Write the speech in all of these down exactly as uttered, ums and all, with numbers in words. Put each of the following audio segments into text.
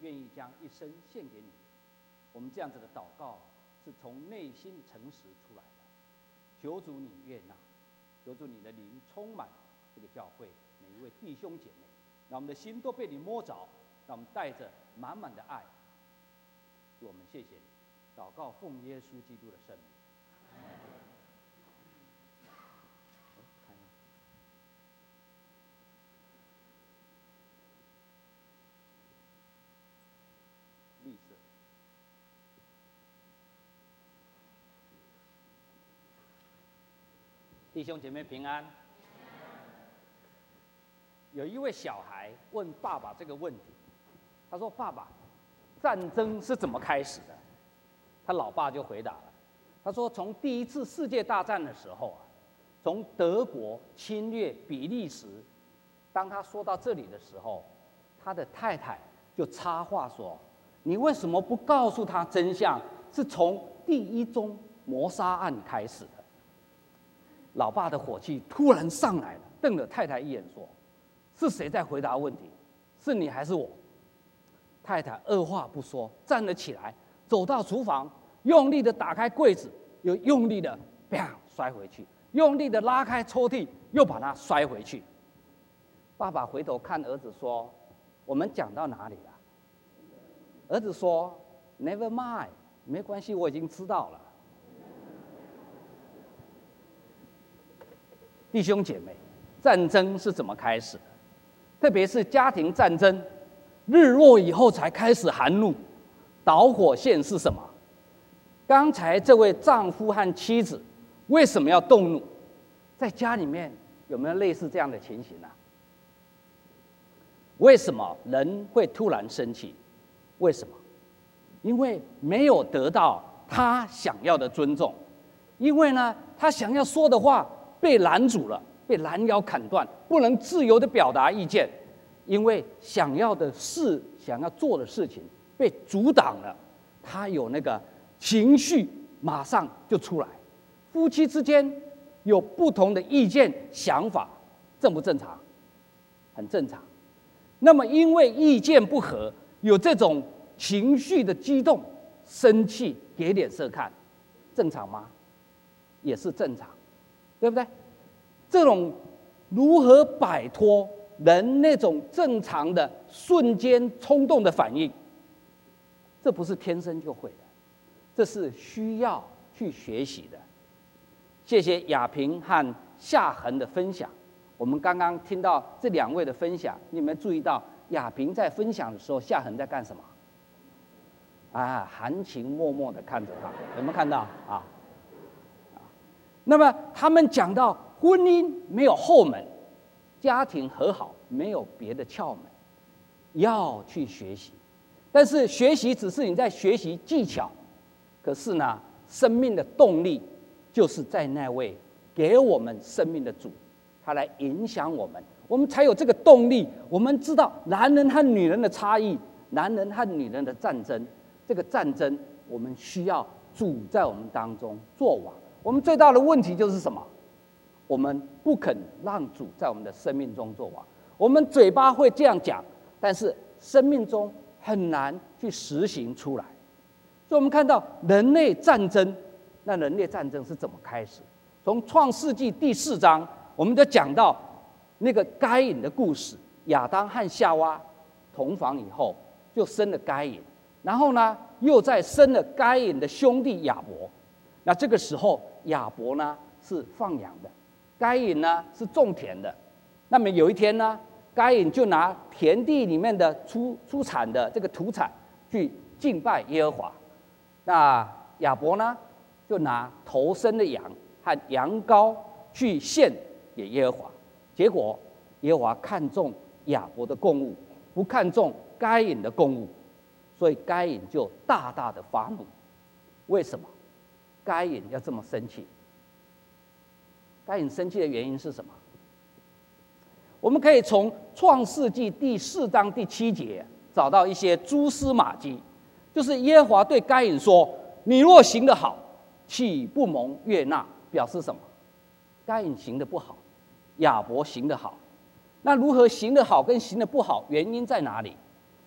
愿意将一生献给你。我们这样子的祷告是从内心的诚实出来的。求主你悦纳，求主你的灵充满这个教会每一位弟兄姐妹，让我们的心都被你摸着，让我们带着满满的爱。主，我们谢谢你，祷告奉耶稣基督的圣名。绿色。弟兄姐妹平安。有一位小孩问爸爸这个问题，他说：“爸爸，战争是怎么开始的？”他老爸就回答了，他说：“从第一次世界大战的时候啊，从德国侵略比利时，当他说到这里的时候，他的太太就插话说：‘你为什么不告诉他真相？是从第一宗谋杀案开始的。’”老爸的火气突然上来了，瞪了太太一眼说：“是谁在回答问题？是你还是我？”太太二话不说站了起来，走到厨房，用力的打开柜子，又用力的啪摔回去，用力的拉开抽屉，又把它摔回去。爸爸回头看儿子说：“我们讲到哪里了？”儿子说 ：“Never mind， 没关系，我已经知道了。”弟兄姐妹，战争是怎么开始的？特别是家庭战争，日落以后才开始含怒，导火线是什么？刚才这位丈夫和妻子为什么要动怒？在家里面有没有类似这样的情形啊？为什么人会突然生气？为什么？因为没有得到他想要的尊重，因为呢，他想要说的话被拦阻了，被拦腰砍断，不能自由的表达意见，因为想要的事、想要做的事情被阻挡了，他有那个情绪马上就出来。夫妻之间有不同的意见、想法，正不正常？很正常。那么因为意见不合，有这种情绪的激动、生气、给脸色看，正常吗？也是正常。对不对？这种如何摆脱人那种正常的瞬间冲动的反应，这不是天生就会的，这是需要去学习的。谢谢亚平和夏恒的分享。我们刚刚听到这两位的分享，你有没有注意到亚平在分享的时候，夏恒在干什么？啊，含情脉脉的看着他，有没有看到啊？那么他们讲到婚姻没有后门，家庭和好没有别的窍门，要去学习。但是学习只是你在学习技巧，可是呢，生命的动力就是在那位给我们生命的主，他来影响我们，我们才有这个动力。我们知道男人和女人的差异，男人和女人的战争，这个战争我们需要主在我们当中作王。我们最大的问题就是什么？我们不肯让主在我们的生命中作王。我们嘴巴会这样讲，但是生命中很难去实行出来。所以我们看到人类战争，那人类战争是怎么开始？从创世纪第四章，我们就讲到那个该隐的故事。亚当和夏娃同房以后，就生了该隐，然后呢，又再生了该隐的兄弟亚伯。那这个时候，亚伯呢是放羊的，该隐呢是种田的。那么有一天呢，该隐就拿田地里面的出出产的这个土产去敬拜耶和华。那亚伯呢，就拿头生的羊和羊羔去献给耶和华。结果耶和华看重亚伯的供物，不看重该隐的供物，所以该隐就大大的发怒。为什么该隐要这么生气？该隐生气的原因是什么？我们可以从创世纪第四章第七节找到一些蛛丝马迹，就是耶和华对该隐说：“你若行得好，岂不蒙悦纳？”表示什么？该隐行得不好，亚伯行得好。那如何行得好跟行得不好，原因在哪里？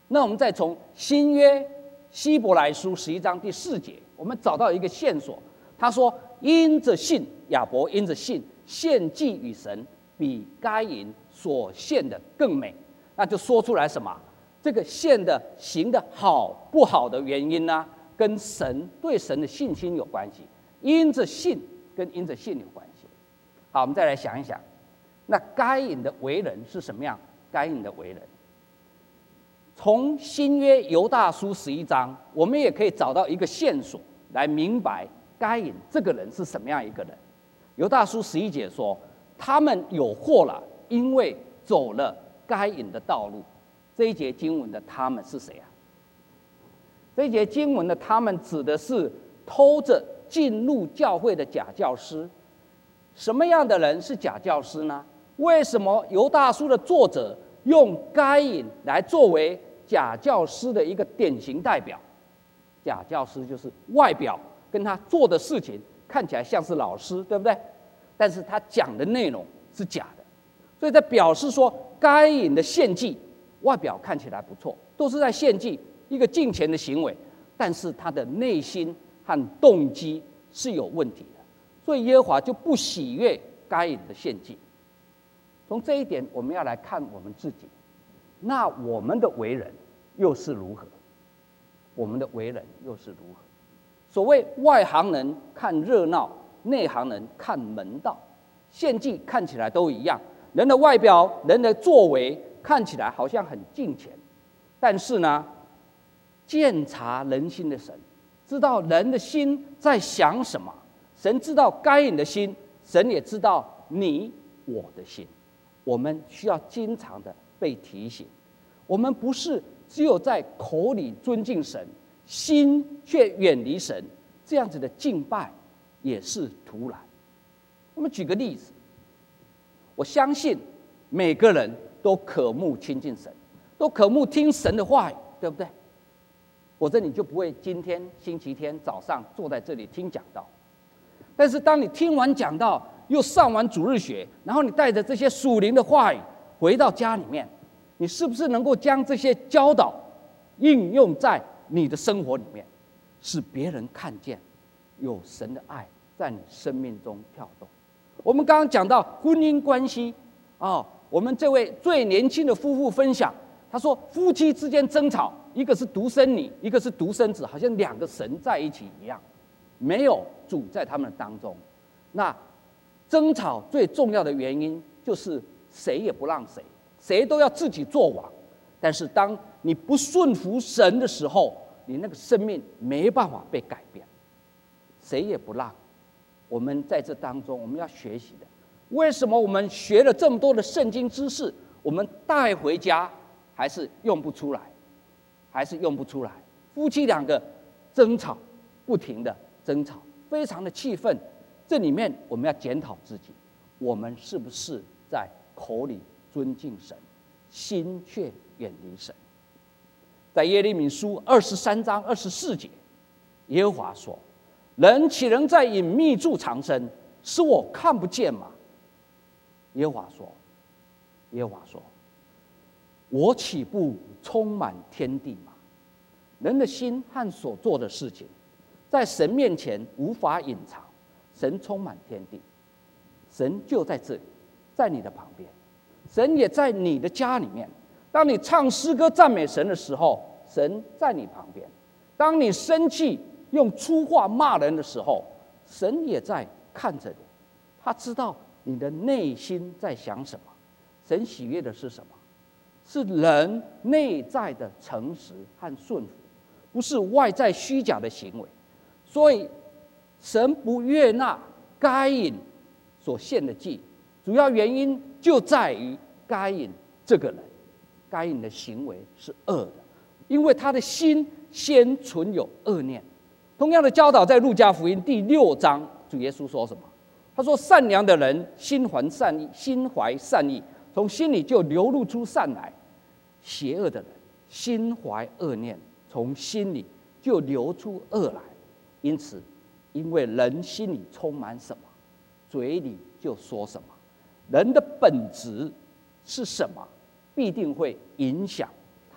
那我们再从新约希伯来书十一章第四节，我们找到一个线索。他说：“因着信，亚伯因着信献祭与神，比该隐所献的更美。”那就说出来什么？这个献的行的好不好的原因呢？跟神对神的信心有关系。因着信跟因着信有关系。好，我们再来想一想，那该隐的为人是什么样？该隐的为人，从新约犹大书十一章，我们也可以找到一个线索来明白该隐这个人是什么样一个人。犹大书十一节说，他们有祸了，因为走了该隐的道路。这一节经文的他们是谁啊？这一节经文的他们指的是偷着进入教会的假教师。什么样的人是假教师呢？为什么犹大书的作者用该隐来作为假教师的一个典型代表？假教师就是外表跟他做的事情看起来像是老师，对不对？但是他讲的内容是假的，所以在表示说该隐的献祭外表看起来不错，都是在献祭一个敬虔的行为，但是他的内心和动机是有问题的，所以耶和华就不喜悦该隐的献祭。从这一点，我们要来看我们自己，那我们的为人又是如何？我们的为人又是如何？所谓外行人看热闹，内行人看门道。献祭看起来都一样，人的外表、人的作为看起来好像很敬虔，但是呢，鉴察人心的神知道人的心在想什么。神知道该隐的心，神也知道你我的心。我们需要经常的被提醒，我们不是只有在口里尊敬神，心却远离神，这样子的敬拜也是徒然。我们举个例子，我相信每个人都渴慕亲近神，都渴慕听神的话语，对不对？否则你就不会今天星期天早上坐在这里听讲道。但是当你听完讲道，又上完主日学，然后你带着这些属灵的话语回到家里面，你是不是能够将这些教导应用在你的生活里面，使别人看见有神的爱在你生命中跳动？我们刚刚讲到婚姻关系啊，我们这位最年轻的夫妇分享，他说夫妻之间争吵，一个是独生女，一个是独生子，好像两个神在一起一样，没有主在他们当中。那争吵最重要的原因就是谁也不让谁，谁都要自己做王。但是当你不顺服神的时候，你那个生命没办法被改变，谁也不让。我们在这当中，我们要学习的，为什么我们学了这么多的圣经知识，我们带回家还是用不出来，还是用不出来？夫妻两个争吵，不停的争吵，非常的气愤。这里面我们要检讨自己，我们是不是在口里尊敬神，心却远离神？在耶利米书二十三章二十四节，耶和华说：“人岂能在隐秘处藏身，使我看不见吗？”耶和华说：“耶和华说，我岂不充满天地吗？”人的心和所做的事情，在神面前无法隐藏。神充满天地，神就在这里，在你的旁边，神也在你的家里面。当你唱诗歌赞美神的时候，神在你旁边；当你生气用粗话骂人的时候，神也在看着你，他知道你的内心在想什么。神喜悦的是什么？是人内在的诚实和顺服，不是外在虚假的行为。所以神不悦纳该隐所献的祭，主要原因就在于该隐这个人，该隐的行为是恶的，因为他的心先存有恶念。同样的教导在路加福音第六章，主耶稣说什么？他说：“善良的人心怀善意，心怀善意，从心里就流露出善来；邪恶的人心怀恶念，从心里就流出恶来。因此，因为人心里充满什么，嘴里就说什么。人的本质是什么，必定会影响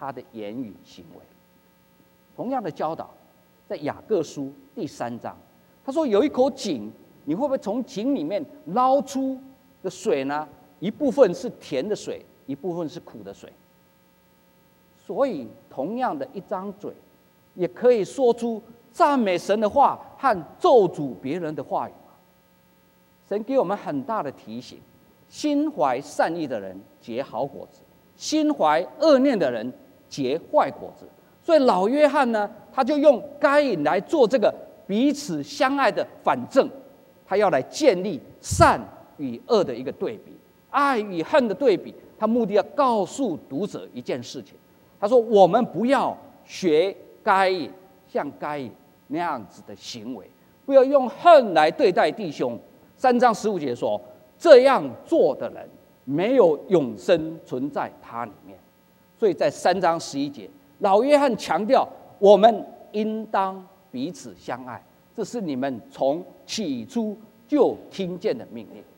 他的言语行为。同样的教导，在雅各书第三章，他说有一口井，你会不会从井里面捞出的水呢？一部分是甜的水，一部分是苦的水。所以，同样的一张嘴，也可以说出赞美神的话和咒诅别人的话语嘛。神给我们很大的提醒：心怀善意的人结好果子，心怀恶念的人结坏果子。所以老约翰呢，他就用该隐来做这个彼此相爱的反证，他要来建立善与恶的一个对比，爱与恨的对比。他目的要告诉读者一件事情，他说：我们不要学该隐，像该隐那样子的行为，不要用恨来对待弟兄。三章十五节说，这样做的人没有永生存在他里面。所以在三章十一节，老约翰强调，我们应当彼此相爱，这是你们从起初就听见的命令。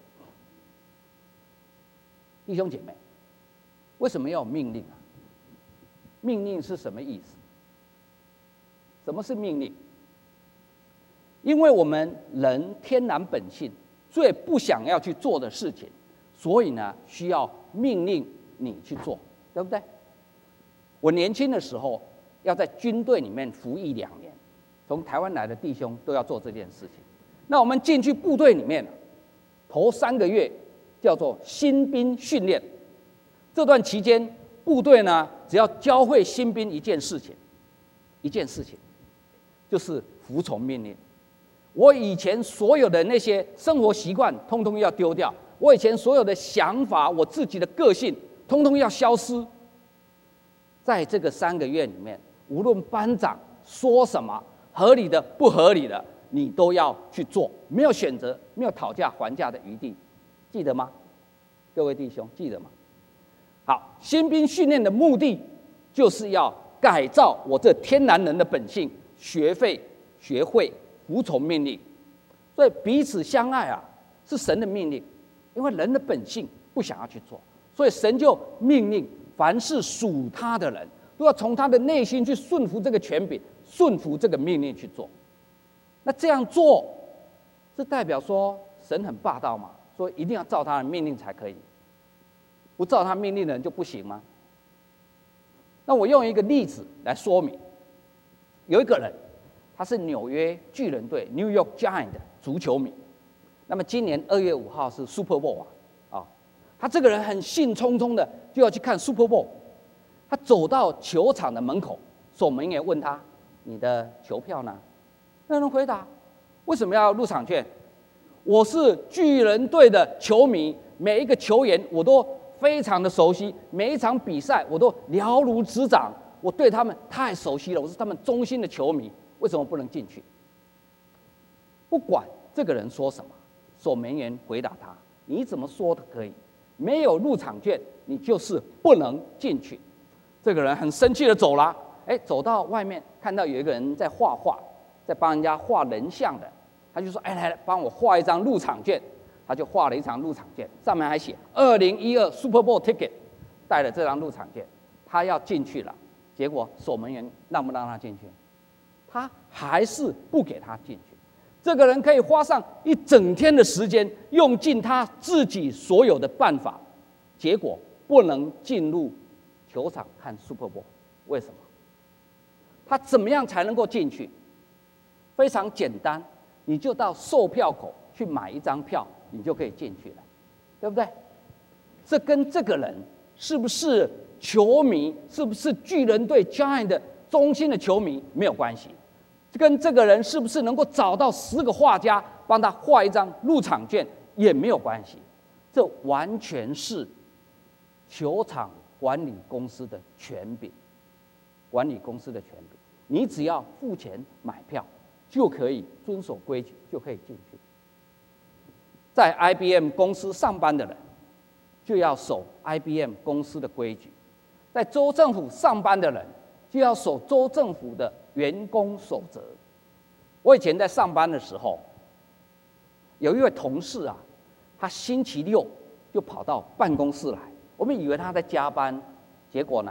弟兄姐妹，为什么要有命令啊？命令是什么意思？什么是命令？因为我们人天然本性最不想要去做的事情，所以呢，需要命令你去做，对不对？我年轻的时候要在军队里面服役两年，从台湾来的弟兄都要做这件事情。那我们进去部队里面，头三个月叫做新兵训练。这段期间，部队呢只要教会新兵一件事情，一件事情，就是服从命令。我以前所有的那些生活习惯，通通要丢掉；我以前所有的想法，我自己的个性，通通要消失。在这个三个月里面，无论班长说什么，合理的不合理的，你都要去做，没有选择，没有讨价还价的余地，记得吗？各位弟兄，记得吗？好，新兵训练的目的就是要改造我这天然人的本性，学会学会服从命令。所以彼此相爱啊，是神的命令，因为人的本性不想要去做，所以神就命令凡是属他的人，都要从他的内心去顺服这个权柄，顺服这个命令去做。那这样做，是代表说神很霸道吗？说一定要照他的命令才可以，不照他命令的人就不行吗？那我用一个例子来说明。有一个人，他是纽约巨人队 （New York Giants） 的足球迷。那么今年二月五号是 Super Bowl 啊，啊，他这个人很兴冲冲的就要去看 Super Bowl。他走到球场的门口，守门员问他：“你的球票呢？”那人回答：“为什么要入场券？我是巨人队的球迷，每一个球员我都非常的熟悉，每一场比赛我都了如指掌，我对他们太熟悉了，我是他们忠心的球迷，为什么不能进去？”不管这个人说什么，守门员回答他：“你怎么说都可以，没有入场券，你就是不能进去。”这个人很生气的走了，哎，走到外面看到有一个人在画画，在帮人家画人像的，他就说：“哎，来来，帮我画一张入场券。”他就画了一张入场券，上面还写二零一二 Super Bowl Ticket， 带了这张入场券，他要进去了。结果守门员让不让他进去？他还是不给他进去。这个人可以花上一整天的时间，用尽他自己所有的办法，结果不能进入球场看 Super Bowl。为什么？他怎么样才能够进去？非常简单，你就到售票口去买一张票，你就可以进去了，对不对？这跟这个人是不是球迷，是不是巨人队 Giant 的忠心的球迷没有关系，跟这个人是不是能够找到十个画家帮他画一张入场券也没有关系。这完全是球场管理公司的权柄，管理公司的权柄。你只要付钱买票，就可以遵守规矩，就可以进去。在 I B M 公司上班的人，就要守 I B M 公司的规矩；在州政府上班的人，就要守州政府的员工守则。我以前在上班的时候，有一位同事啊，他星期六就跑到办公室来，我们以为他在加班，结果呢，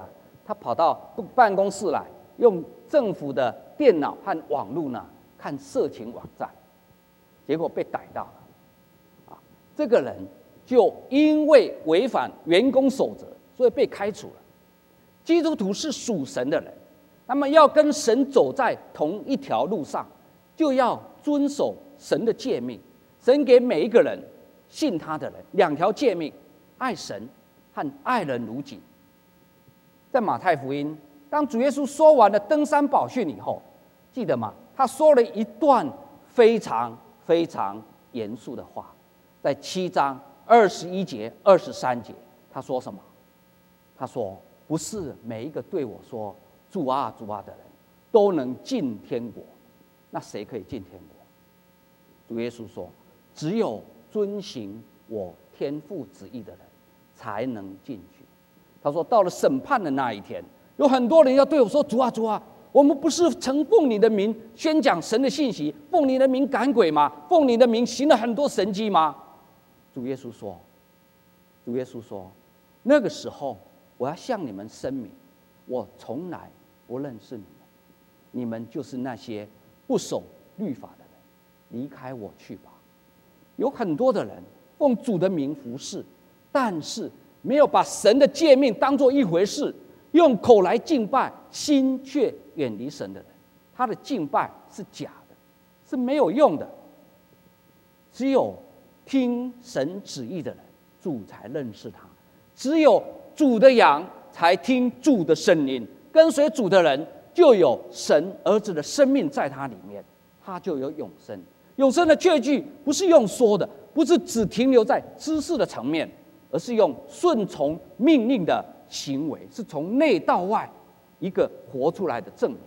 他跑到办公室来，用政府的电脑和网络呢看色情网站，结果被逮到了。啊，这个人就因为违反员工守则，所以被开除了。基督徒是属神的人，那么要跟神走在同一条路上，就要遵守神的诫命。神给每一个人信他的人两条诫命：爱神和爱人如己。在马太福音，当主耶稣说完了登山宝训以后，记得吗？他说了一段非常非常严肃的话，在七章二十一节、二十三节，他说什么？他说：“不是每一个对我说‘主啊，主啊’的人，都能进天国。那谁可以进天国？”主耶稣说：“只有遵行我天父旨意的人，才能进去。”他说：“到了审判的那一天，有很多人要对我说：‘主啊，主啊，我们不是曾奉你的名宣讲神的信息，奉你的名赶鬼吗？奉你的名行了很多神迹吗？’”主耶稣说：“主耶稣说，那个时候我要向你们声明，我从来不认识你们，你们就是那些不守律法的人，离开我去吧。”有很多的人奉主的名服侍，但是没有把神的诫命当作一回事，用口来敬拜，心却远离神的人，他的敬拜是假的，是没有用的。只有听神旨意的人，主才认识他；只有主的羊才听主的声音，跟随主的人就有神儿子的生命在他里面，他就有永生。永生的确据不是用说的，不是只停留在知识的层面，而是用顺从命令的行为，是从内到外一个活出来的证明。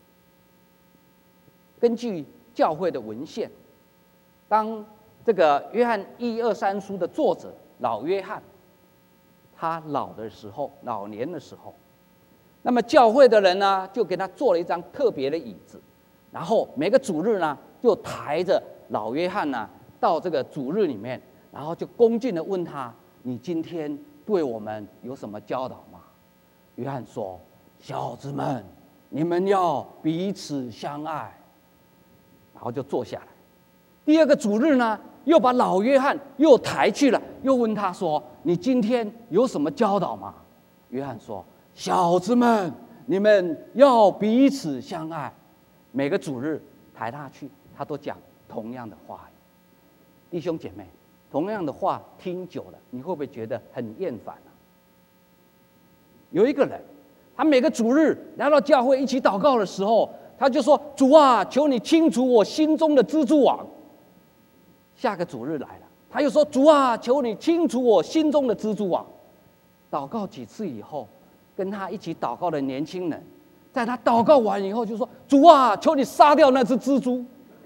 根据教会的文献，当这个约翰一二三书的作者老约翰，他老的时候，老年的时候，那么教会的人呢，就给他做了一张特别的椅子，然后每个主日呢，就抬着老约翰呢到这个主日里面，然后就恭敬的问他：“你今天对我们有什么教导吗？”约翰说：“小子们，你们要彼此相爱。”然后就坐下来。第二个主日呢，又把老约翰又抬去了，又问他说：“你今天有什么教导吗？”约翰说：“小子们，你们要彼此相爱。”每个主日抬他去，他都讲同样的话语。弟兄姐妹，同样的话听久了，你会不会觉得很厌烦啊？有一个人，他每个主日来到教会一起祷告的时候，他就说：“主啊，求你清除我心中的蜘蛛网。”下个主日来了，他又说：“主啊，求你清除我心中的蜘蛛网。”祷告几次以后，跟他一起祷告的年轻人，在他祷告完以后就说：“主啊，求你杀掉那只蜘蛛。”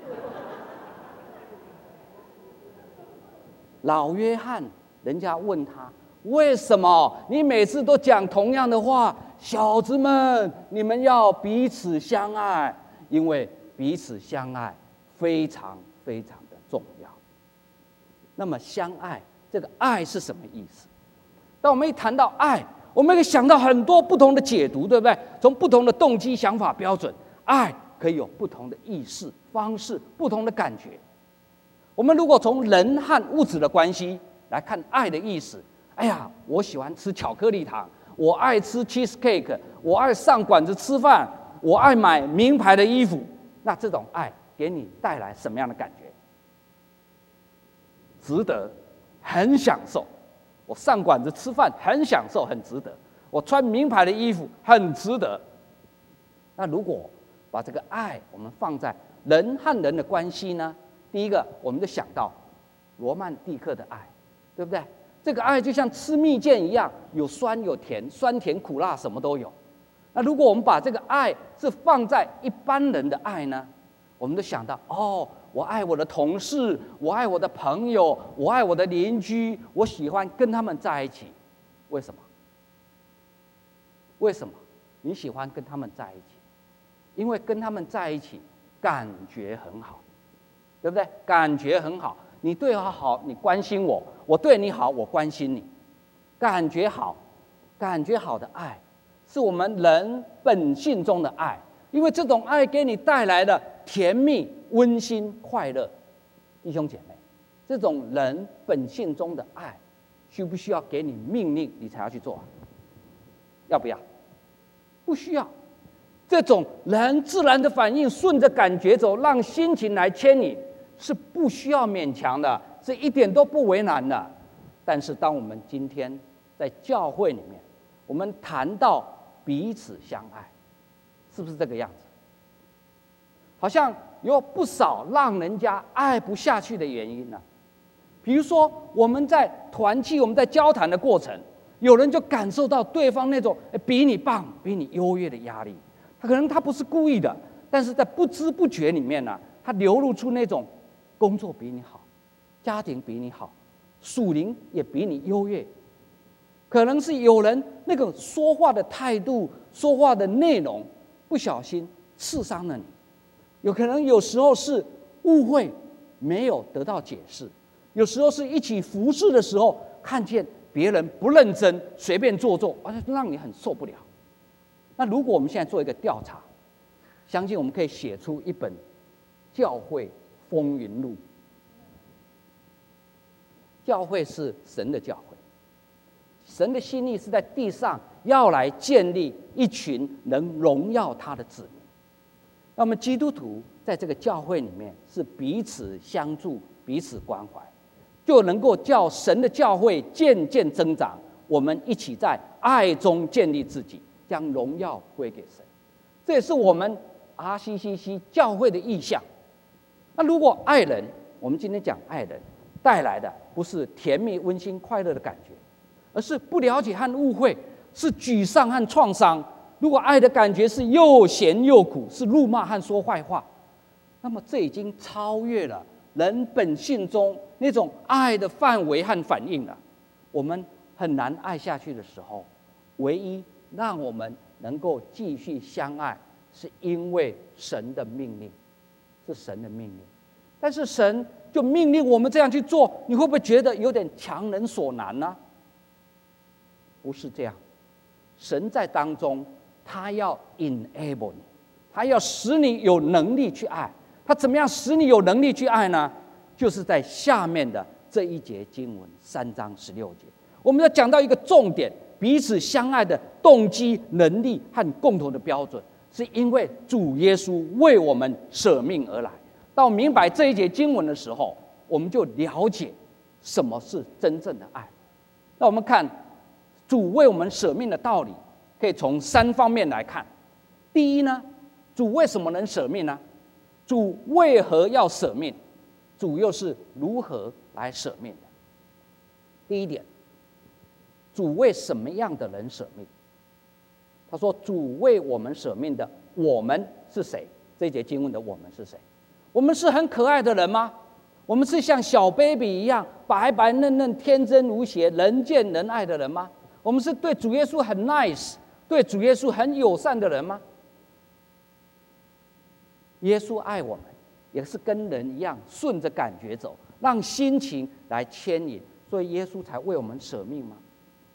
老约翰，人家问他：“为什么你每次都讲同样的话？小子们，你们要彼此相爱，因为彼此相爱非常非常的重要。”那么相爱，这个爱是什么意思？当我们一谈到爱，我们可以想到很多不同的解读，对不对？从不同的动机、想法、标准，爱可以有不同的意识方式、不同的感觉。我们如果从人和物质的关系来看爱的意思，哎呀，我喜欢吃巧克力糖，我爱吃 cheese cake， 我爱上馆子吃饭，我爱买名牌的衣服，那这种爱给你带来什么样的感觉？值得，很享受。我上馆子吃饭很享受，很值得。我穿名牌的衣服很值得。那如果把这个爱我们放在人和人的关系呢？第一个，我们就想到罗曼蒂克的爱，对不对？这个爱就像吃蜜饯一样，有酸有甜，酸甜苦辣什么都有。那如果我们把这个爱是放在一般人的爱呢？我们就想到，哦，我爱我的同事，我爱我的朋友，我爱我的邻居，我喜欢跟他们在一起。为什么？为什么你喜欢跟他们在一起？因为跟他们在一起感觉很好，对不对？感觉很好，你对我好，你关心我，我对你好，我关心你，感觉好，感觉好的爱是我们人本性中的爱，因为这种爱给你带来的甜蜜、温馨、快乐。弟兄姐妹，这种人本性中的爱，需不需要给你命令你才要去做？要不要？不需要。这种人自然的反应，顺着感觉走，让心情来牵引，是不需要勉强的，是一点都不为难的。但是，当我们今天在教会里面，我们谈到彼此相爱，是不是这个样子？好像有不少让人家爱不下去的原因呢、啊。比如说，我们在团契、我们在交谈的过程，有人就感受到对方那种比你棒、比你优越的压力。他可能他不是故意的，但是在不知不觉里面呢、啊，他流露出那种工作比你好，家庭比你好，属灵也比你优越。可能是有人那个说话的态度、说话的内容，不小心刺伤了你。有可能有时候是误会，没有得到解释；有时候是一起服侍的时候，看见别人不认真，随便做做，而且让你很受不了。那如果我们现在做一个调查，相信我们可以写出一本《教会风云录》。教会是神的教会，神的心意是在地上要来建立一群能荣耀他的子民。那么基督徒在这个教会里面是彼此相助、彼此关怀，就能够叫神的教会渐渐增长。我们一起在爱中建立自己，将荣耀归给神。这也是我们 R C C C 教会的意向。那如果爱人，我们今天讲爱人带来的不是甜蜜、温馨、快乐的感觉，而是不了解和误会，是沮丧和创伤。如果爱的感觉是又咸又苦，是辱骂和说坏话，那么这已经超越了人本性中那种爱的范围和反应了。我们很难爱下去的时候，唯一让我们能够继续相爱，是因为神的命令，是神的命令。但是神就命令我们这样去做，你会不会觉得有点强人所难呢？不是这样，神在当中，他要 enable 你，他要使你有能力去爱。他怎么样使你有能力去爱呢？就是在下面的这一节经文三章十六节，我们要讲到一个重点：彼此相爱的动机、能力和共同的标准，是因为主耶稣为我们舍命而来。到明白这一节经文的时候，我们就了解什么是真正的爱。那我们看主为我们舍命的道理，可以从三方面来看。第一呢，主为什么能舍命呢？主为何要舍命？主又是如何来舍命的？第一点，主为什么样的人舍命？他说：“主为我们舍命的，我们是谁？”这一节经文的我们是谁？我们是很可爱的人吗？我们是像小 baby 一样白白嫩嫩、天真无邪、人见人爱的人吗？我们是对主耶稣很 nice、对主耶稣很友善的人吗？耶稣爱我们，也是跟人一样顺着感觉走，让心情来牵引，所以耶稣才为我们舍命吗？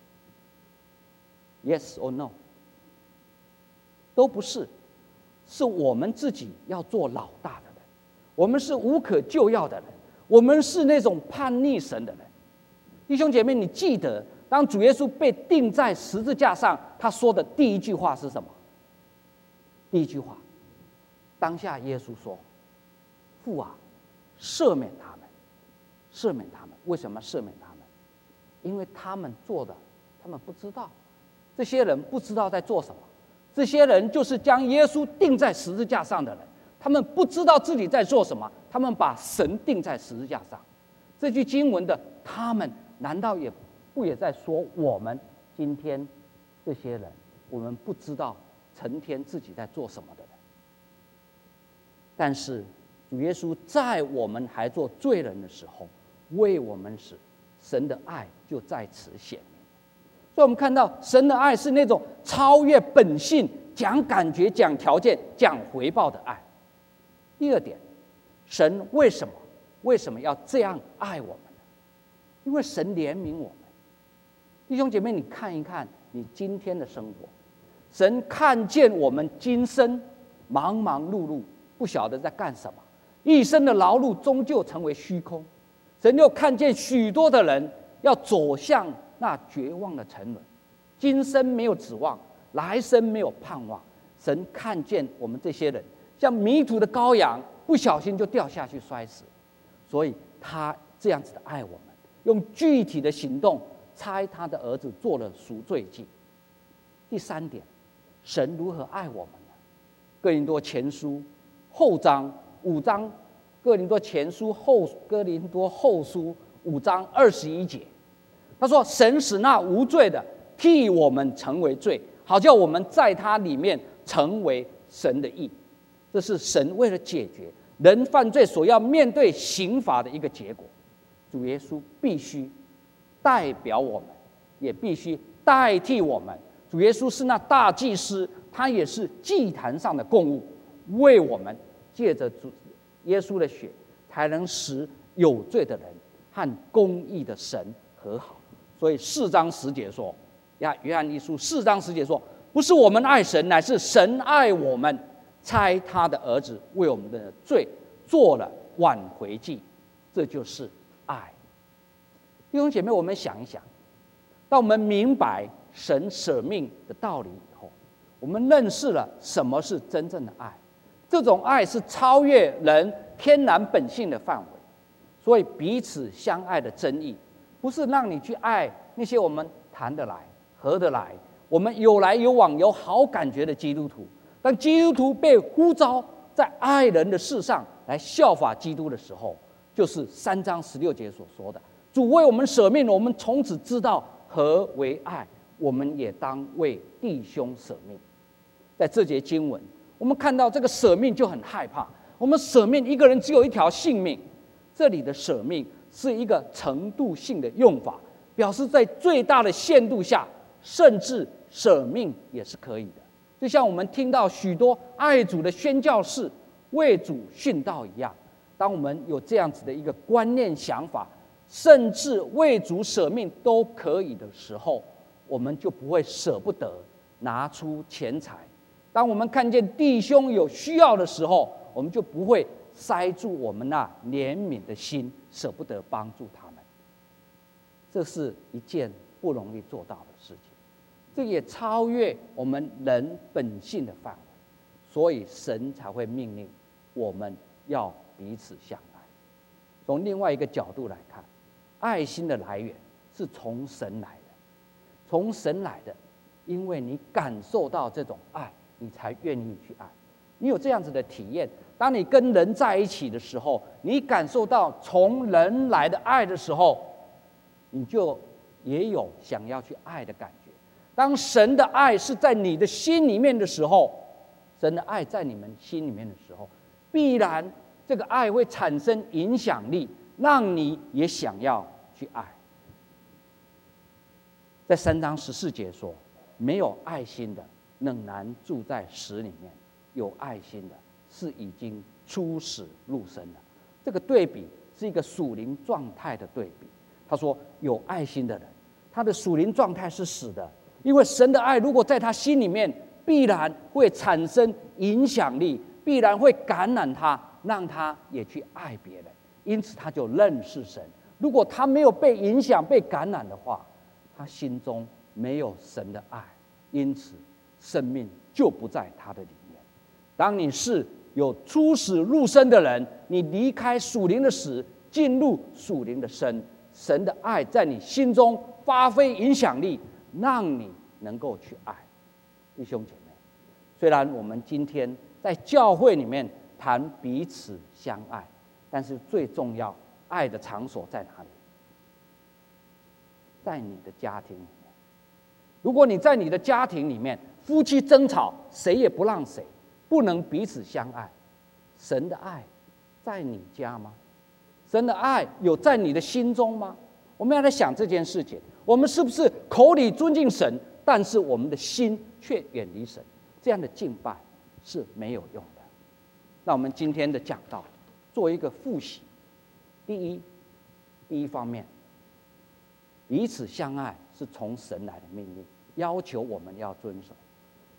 Yes or no？ 都不是，是我们自己要做老大的人，我们是无可救药的人，我们是那种叛逆神的人。弟兄姐妹，你记得当主耶稣被钉在十字架上，他说的第一句话是什么？第一句话，当下耶稣说：“父啊，赦免他们，赦免他们。”为什么赦免他们？因为他们做的，他们不知道。这些人不知道在做什么，这些人就是将耶稣钉在十字架上的人，他们不知道自己在做什么，他们把神钉在十字架上。这句经文的他们，难道也不也在说我们今天这些人，我们不知道成天自己在做什么的人？但是主耶稣在我们还做罪人的时候，为我们死，神的爱就在此显明。所以我们看到神的爱是那种超越本性、讲感觉、讲条件、讲回报的爱。第二点，神为什么为什么要这样爱我们呢？因为神怜悯我们。弟兄姐妹，你看一看你今天的生活， 神看见我们今生忙忙碌碌，不晓得在干什么，一生的劳碌终究成为虚空。神又看见许多的人要走向那绝望的沉沦，今生没有指望，来生没有盼望。神看见我们这些人像迷途的羔羊，不小心就掉下去摔死，所以他这样子的爱我们，用具体的行动差他的儿子做了赎罪祭。第三点，神如何爱我们呢？哥林多前书后章五章，哥林多前书后哥林多后书五章二十一节，他说：“神使那无罪的替我们成为罪，好叫我们在他里面成为神的义。”这是神为了解决人犯罪所要面对刑罚的一个结果。主耶稣必须代表我们，也必须代替我们。主耶稣是那大祭司，他也是祭坛上的供物，为我们借着主耶稣的血，才能使有罪的人和公义的神和好。所以四章十节说，呀，约翰一书四章十节说，不是我们爱神，乃是神爱我们，差他的儿子为我们的罪做了挽回祭，这就是爱。弟兄姐妹，我们想一想，当我们明白神舍命的道理以后，我们认识了什么是真正的爱。这种爱是超越人天然本性的范围，所以彼此相爱的真意，不是让你去爱那些我们谈得来、合得来、我们有来有往、有好感觉的基督徒。当基督徒被呼召在爱人的事上来效法基督的时候，就是三章十六节所说的：主为我们舍命，我们从此知道何为爱，我们也当为弟兄舍命。在这节经文，我们看到这个舍命就很害怕。我们舍命，一个人只有一条性命。这里的舍命是一个程度性的用法，表示在最大的限度下，甚至舍命也是可以的。就像我们听到许多爱主的宣教士为主殉道一样，当我们有这样子的一个观念想法，甚至为主舍命都可以的时候，我们就不会舍不得拿出钱财。当我们看见弟兄有需要的时候，我们就不会塞住我们那怜悯的心，舍不得帮助他们。这是一件不容易做到的事情，这也超越我们人本性的范围，所以神才会命令我们要彼此相爱。从另外一个角度来看，爱心的来源是从神来的，从神来的，因为你感受到这种爱，你才愿意去爱。你有这样子的体验，当你跟人在一起的时候，你感受到从人来的爱的时候，你就也有想要去爱的感觉。当神的爱是在你的心里面的时候，神的爱在你们心里面的时候，必然这个爱会产生影响力，让你也想要去爱。在三章十四节说，没有爱心的仍然住在死里面，有爱心的是已经出死入生了。这个对比是一个属灵状态的对比。他说，有爱心的人，他的属灵状态是死的，因为神的爱如果在他心里面，必然会产生影响力，必然会感染他，让他也去爱别人，因此他就认识神。如果他没有被影响、被感染的话，他心中没有神的爱，因此生命就不在他的里面。当你是有出死入生的人，你离开属灵的死，进入属灵的生，神的爱在你心中发挥影响力，让你能够去爱。弟兄姐妹，虽然我们今天在教会里面谈彼此相爱，但是最重要爱的场所在哪里？在你的家庭里面。如果你在你的家庭里面，夫妻争吵，谁也不让谁，不能彼此相爱，神的爱在你家吗？神的爱有在你的心中吗？我们要来想这件事情，我们是不是口里尊敬神，但是我们的心却远离神？这样的敬拜是没有用的。那我们今天的讲道做一个复习。第一，第一方面，彼此相爱是从神来的命令，要求我们要遵守。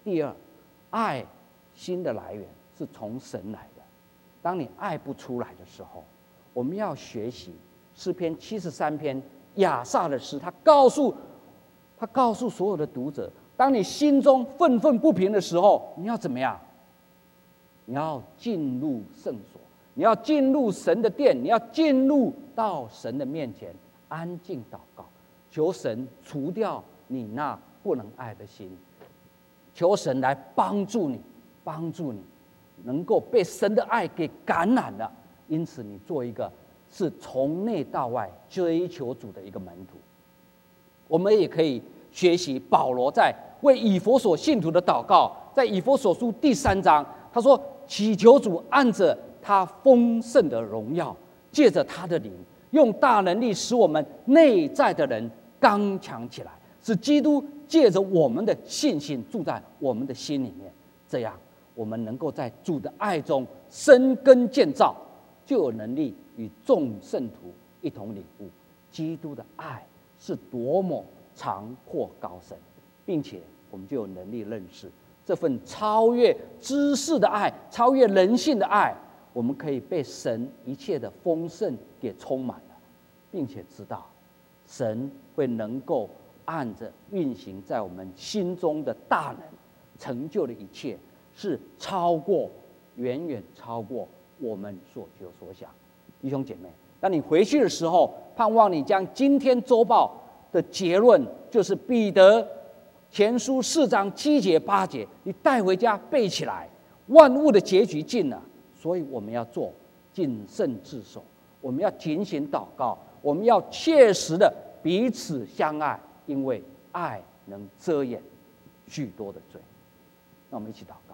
第二，爱心的来源是从神来的。当你爱不出来的时候，我们要学习诗篇七十三篇亚萨的诗，他告诉他告诉所有的读者，当你心中愤愤不平的时候，你要怎么样？你要进入圣所，你要进入神的殿，你要进入到神的面前，安静祷告，求神除掉你那不能爱的心，求神来帮助你，帮助你能够被神的爱给感染了。因此，你做一个是从内到外追求主的一个门徒。我们也可以学习保罗在为以弗所信徒的祷告，在以弗所书第三章，他说：“祈求主按着他丰盛的荣耀，借着他的灵，用大能力使我们内在的人刚强起来，使基督借着我们的信心住在我们的心里面，这样我们能够在主的爱中生根建造，就有能力与众圣徒一同领悟基督的爱是多么长阔高深，并且我们就有能力认识这份超越知识的爱，超越人性的爱，我们可以被神一切的丰盛给充满了，并且知道神会能够按着运行在我们心中的大能，成就的一切是超过远远超过我们所求所想。弟兄姐妹，当你回去的时候，盼望你将今天周报的结论，就是彼得前书四章七节八节，你带回家背起来。万物的结局近了，所以我们要做谨慎自守，我们要警醒祷告，我们要切实的彼此相爱，因为爱能遮掩许多的罪。那我们一起祷告。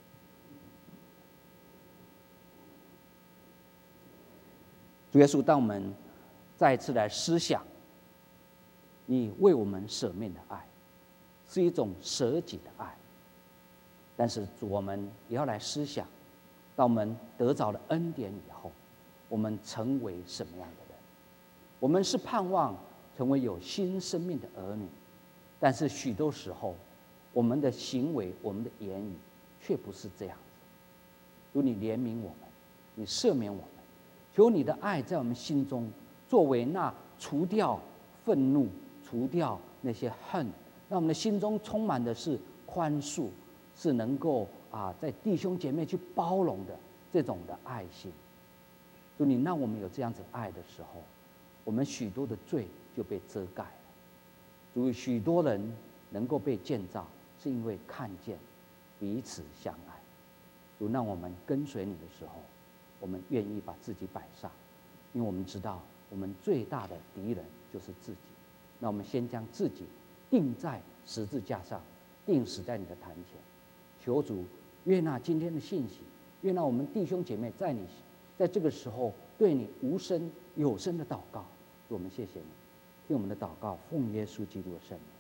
主耶稣，当我们再一次来思想你为我们舍命的爱，是一种舍己的爱。但是主，我们也要来思想，当我们得着了恩典以后，我们成为什么样的人？我们是盼望成为有新生命的儿女，但是许多时候，我们的行为、我们的言语却不是这样子。主，你怜悯我们，你赦免我们，求你的爱在我们心中，作为那除掉愤怒、除掉那些恨，让我们的心中充满的是宽恕，是能够啊，在弟兄姐妹去包容的这种的爱心。主，你让我们有这样子爱的时候，我们许多的罪就被遮盖了。主，许多人能够被建造，是因为看见彼此相爱。主，让我们跟随你的时候，我们愿意把自己摆上，因为我们知道我们最大的敌人就是自己。那我们先将自己钉在十字架上，钉死在你的坛前。求主悦纳今天的信息，悦纳我们弟兄姐妹在你在这个时候对你无声有声的祷告。主，我们谢谢你，听我们的祷告，奉耶稣基督的圣名。